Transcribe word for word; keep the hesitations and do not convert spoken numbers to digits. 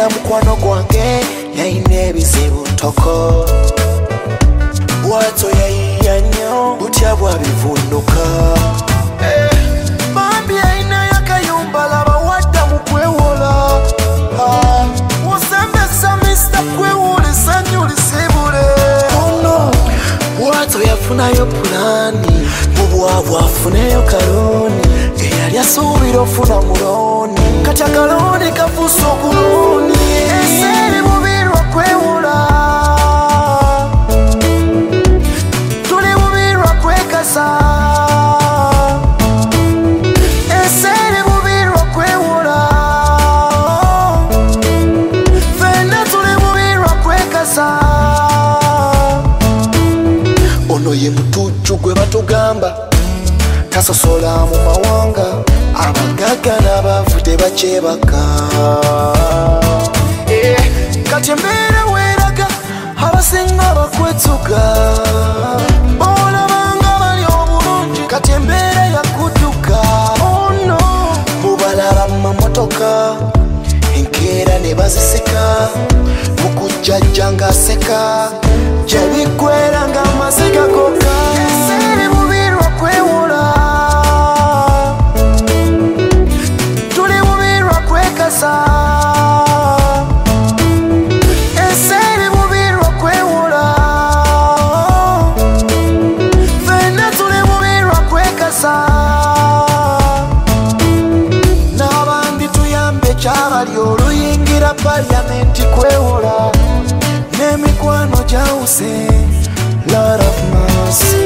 Genda mukwano gwange yayina ebizibu ntoko bwato yayiya nnyo butya bwabivunduka bambi ayina yakayumba laba wadda mu kwewola osembesa mista kwewulisa nnyo lisibule ono bwato yafunayo pulani mu bwavu afuneyo kaloni eyali asuubira ofuna muloni kati akaloni kafuusa okuloni eseri bubirwa kwewola tuli bubirwa kwekasa eseri bubirwa kwewola fenna tuli bubirwa kwekasa ono ye mutujju gwe batugamba tasosola mu mawanga abagaga n'abavu tebakyebaka kati embeera weeraga abasinga bakwetuga olabanga bali obulungi kati embeera yakudduka ono mubalaba mu mamotoka enkeera ne bazisika mukujjajja ng'aseka gyebiggwera ng'amaziga gokka eseri bubirwa kwewola tuli bubirwa kwekasa eseri bubirwa kwewola fenna tuli bubirwa kwekasa n'abandi tuyambe kyabali oluyingira paliamenti kwewola n'emikwano gyawuse Lord of mercy